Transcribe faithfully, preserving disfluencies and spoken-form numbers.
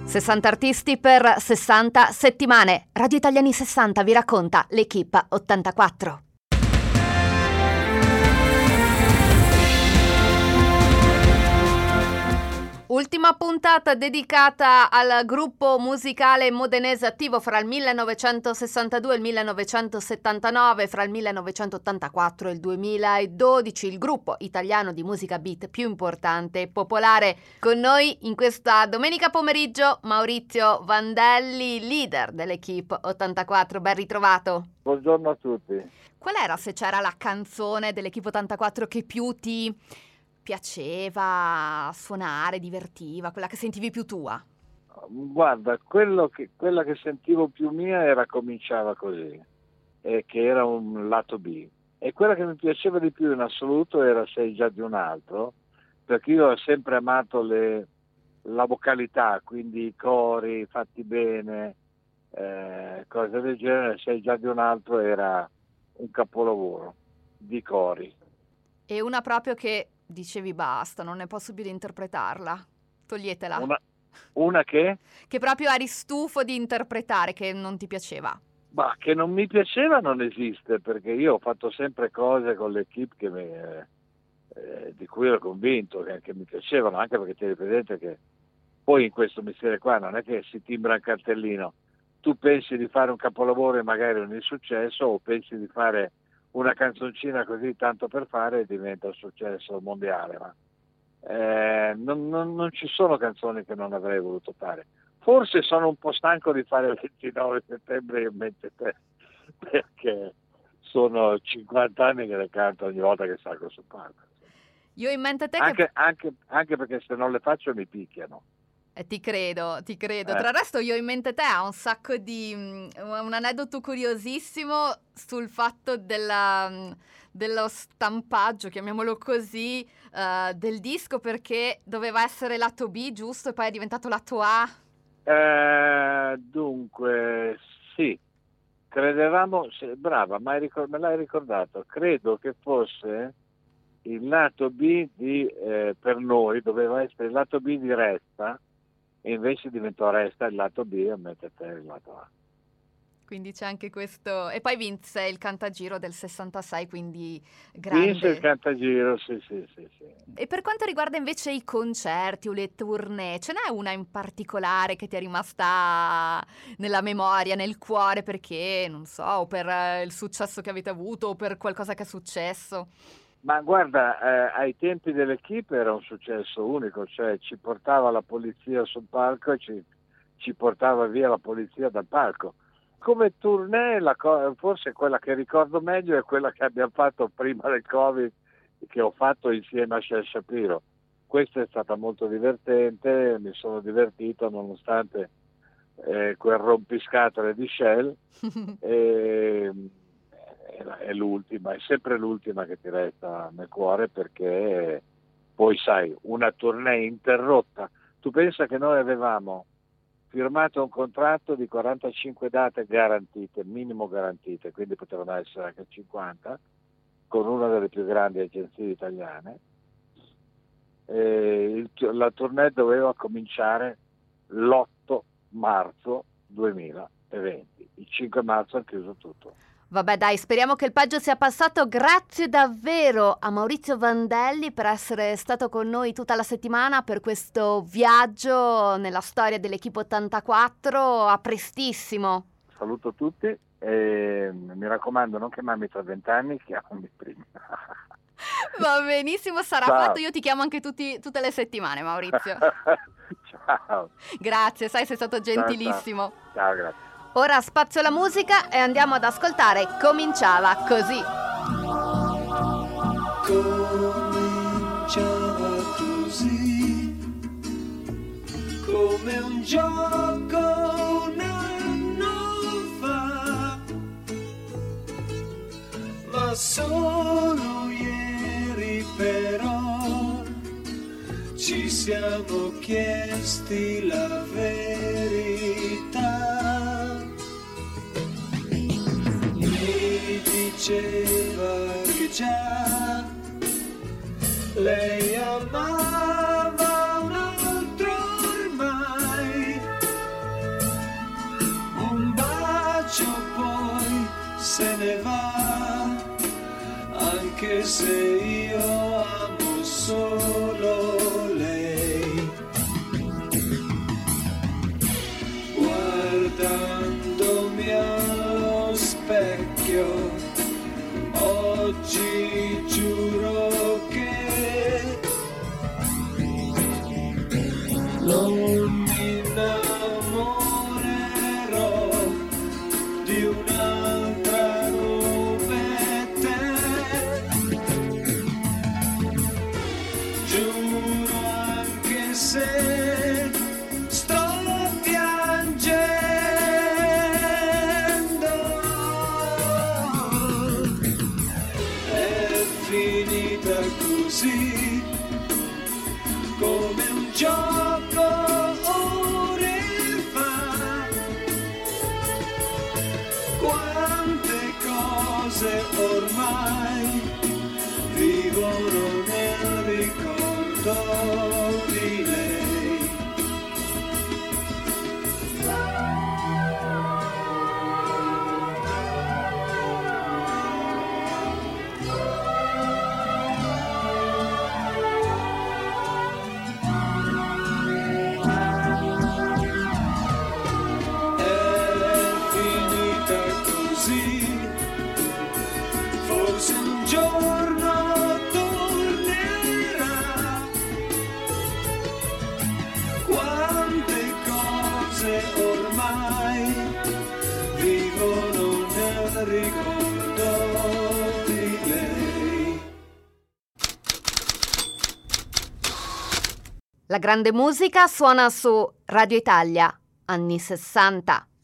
sessanta artisti per sessanta settimane. Radio Italiani sessanta vi racconta l'Equipe ottantaquattro. Ultima puntata dedicata al gruppo musicale modenese attivo fra il millenovecentosessantadue e il millenovecentosettantanove, fra il millenovecentottantaquattro e il duemiladodici, il gruppo italiano di musica beat più importante e popolare. Con noi in questa domenica pomeriggio Maurizio Vandelli, leader dell'Equipe ottantaquattro. Ben ritrovato. Buongiorno a tutti. Qual era, se c'era, la canzone dell'Equipe ottantaquattro che più ti piaceva suonare, divertiva, quella che sentivi più tua? Guarda, quello che, quella che sentivo più mia era Cominciava così, e che era un lato B. E quella che mi piaceva di più in assoluto era Sei già di un altro, perché io ho sempre amato le, la vocalità, quindi i cori fatti bene, eh, cose del genere. Sei già di un altro era un capolavoro di cori. E una proprio che dicevi basta, non è possibile interpretarla, toglietela. Una, una che? Che proprio eri stufo di interpretare, che non ti piaceva. Ma che non mi piaceva non esiste, perché io ho fatto sempre cose con l'Equipe che mi, eh, eh, di cui ero convinto, che, che mi piacevano, anche perché tieni presente che poi in questo mestiere qua non è che si timbra un cartellino, tu pensi di fare un capolavoro e magari un insuccesso, o pensi di fare una canzoncina così tanto per fare e diventa un successo mondiale, ma eh, non, non, non ci sono canzoni che non avrei voluto fare. Forse sono un po' stanco di fare il ventinove settembre in mente te, perché sono cinquanta anni che le canto ogni volta che salgo sul palco. Io in mente te anche, che... anche, anche perché se non le faccio mi picchiano. Eh, ti credo, ti credo. Eh. Tra l'altro io in mente te ha un sacco di... Um, un aneddoto curiosissimo sul fatto della, um, dello stampaggio, chiamiamolo così, uh, del disco, perché doveva essere lato B, giusto? E poi è diventato lato A. Eh, dunque, sì. Credevamo... Sì, brava, ma ricor- me l'hai ricordato. Credo che fosse il lato B di... Eh, per noi doveva essere il lato B di Resta, e invece diventò Resta il lato B e mette te il lato A. Quindi c'è anche questo. E poi vinse il Cantagiro del sessantasei, quindi grande. Vinse il Cantagiro, sì, sì, sì, sì. E per quanto riguarda invece i concerti o le tournée, ce n'è una in particolare che ti è rimasta nella memoria, nel cuore, perché, non so, o per eh, il successo che avete avuto o per qualcosa che è successo? Ma guarda, eh, ai tempi dell'Equipe era un successo unico, cioè ci portava la polizia sul palco e ci, ci portava via la polizia dal palco. Come tournée, la co- forse quella che ricordo meglio è quella che abbiamo fatto prima del Covid, che ho fatto insieme a Shel Shapiro. Questa è stata molto divertente, mi sono divertito nonostante eh, quel rompiscatole di Shel. e, è l'ultima, è sempre l'ultima che ti resta nel cuore, perché poi sai, una tournée interrotta. Tu pensa che noi avevamo firmato un contratto di quarantacinque date garantite, minimo garantite, quindi potevano essere anche cinquanta, con una delle più grandi agenzie italiane. E il, la tournée doveva cominciare l'otto marzo duemilaventi, il cinque marzo hanno chiuso tutto. Vabbè dai, speriamo che il peggio sia passato. Grazie davvero a Maurizio Vandelli per essere stato con noi tutta la settimana per questo viaggio nella storia dell'Equipe ottantaquattro. A prestissimo. Saluto tutti e mi raccomando, non chiamarmi tra vent'anni, chiamami prima. Va benissimo, sarà Ciao. fatto. Io ti chiamo anche tutti, tutte le settimane, Maurizio. Ciao. Grazie, sai, sei stato gentilissimo. Ciao, ciao, grazie. Ora spazio alla musica e andiamo ad ascoltare Cominciava così. Cominciava così, come un gioco un anno fa, ma solo ieri però ci siamo chiesti la verità. Diceva che già lei amava un altro ormai, se ne va, anche se io amo solo lei. Guardandomi allo specchio, oggi giuro che non mi innamorerò di un'altra come te. Giuro anche se sto piangendo, è finita così come un gioco ore fa. Quante cose ormai vivono nel ricordo di lei. Forse un giorno tornerà. Quante cose ormai vivono nel ricordo di lei. La grande musica suona su Radio Italia, anni sessanta.